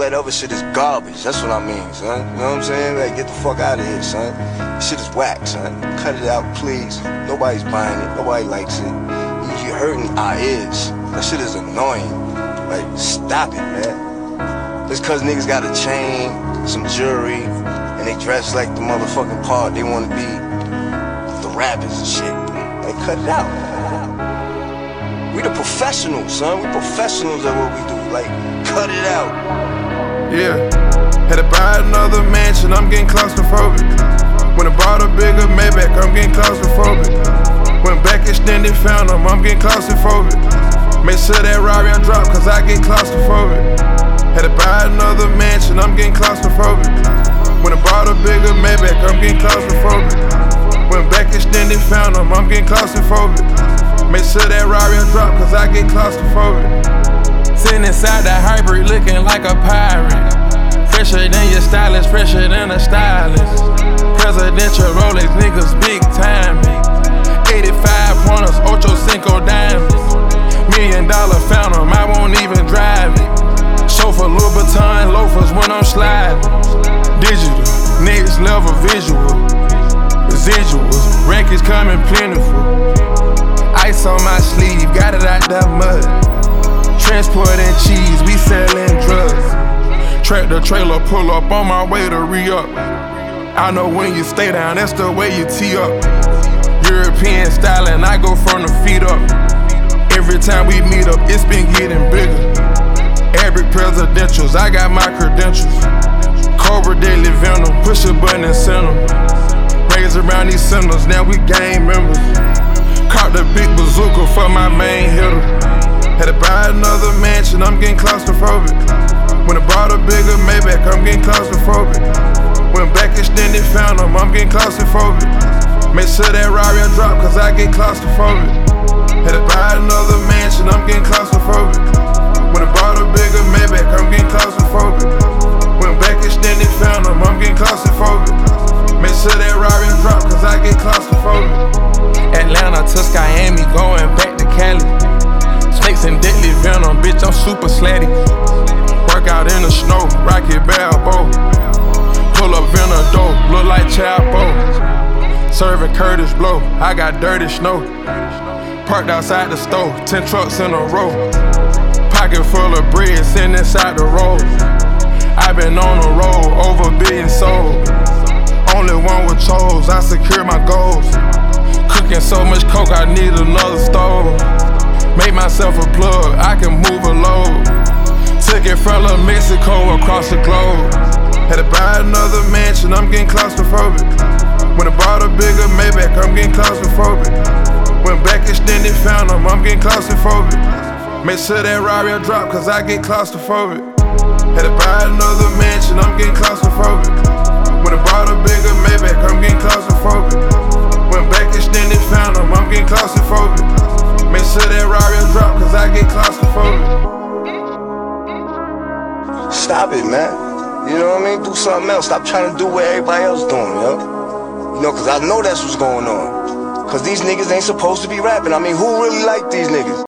that other shit is garbage. That's what I mean, son. You know what I'm saying? Like, get the fuck out of here, son. This shit is whack, son. Cut it out, please. Nobody's buying it. Nobody likes it. You're hurting our ears. That shit is annoying. Like, stop it, man. Just cause niggas got a chain, some jewelry, and they dress like the motherfucking part they wanna be, the rappers and shit. Like, cut it out. We the professionals, son. We professionals at what we do. Like, cut it out. Yeah. Had to buy another mansion, I'm getting claustrophobic. When I bought a bigger Maybach, I'm getting claustrophobic. Went back extended, found them, I'm getting claustrophobic. Make sure that Rari I drop, cause I get claustrophobic. Had to buy another mansion, I'm getting claustrophobic. When I bought a bigger Maybach, I'm getting claustrophobic. Went back extended, found them, I'm getting claustrophobic. Make sure that Rari I drop, cause I get claustrophobic. Sitting inside the hybrid, looking like a pirate. Fresher than your stylist, fresher than a stylist. Presidential Rolex, niggas big time. 85 pointers, Ocho Cinco diamonds. $1 million Phantom, I won't even drive it. Chauffeur Louboutin loafers when I'm sliding. Digital, next level visual. Residuals, records coming plentiful. Ice on my sleeve, got it out that mud. Transporting cheese, we selling drugs. Tractor trailer pull up on my way to re-up. I know when you stay down, that's the way you tee up. European styling, I go from the feet up. Every time we meet up, it's been getting bigger. Every presidentials, I got my credentials. Cobra Daily Venom, push a button and send them. Raise around these centers, now we gang members. Caught the big bazooka for my main hitter. Had to buy another mansion, I'm getting claustrophobic. When I bought a bigger Maybach, I'm getting claustrophobic. Went back extended, found them, I'm getting claustrophobic. Make sure that Rari I drop, cause I get claustrophobic. Had to buy another mansion, I'm getting claustrophobic. When I bought a bigger Maybach, I'm getting claustrophobic. Went back extended, found them, I'm getting claustrophobic. Make sure that Rari I drop, cause I get claustrophobic. Atlanta to Miami, going back to Cali. Snakes and deadly venom, bitch, I'm super slatty. Work out in the snow, Rocky Balboa. Pull up in a dope, look like Chapo. Serving Curtis Blow, I got dirty snow. Parked outside the store, 10 trucks in a row. Pocket full of bread, sitting inside the road. I been on the road, over $1 billion sold. Only one with chose, I secure my goals. Cooking so much coke, I need another stove. Make myself a plug, I can move a load. Took it from La Mexico across the globe. Had to buy another mansion, I'm getting claustrophobic. When I bought a bigger Maybach, I'm getting claustrophobic. Went back extended, found them, I'm getting claustrophobic. Make sure that Rari I drop, cause I get claustrophobic. Had to buy another mansion, I'm getting claustrophobic. When I bought a bigger Maybach, I'm getting claustrophobic. Went back extended, found them, I'm getting claustrophobic. Make sure that Rari I drop, cause I get claustrophobic. Stop it, man. You know what I mean? Do something else. Stop trying to do what everybody else doing, yo. You know, cause I know that's what's going on. Cause these niggas ain't supposed to be rapping. I mean, who really like these niggas?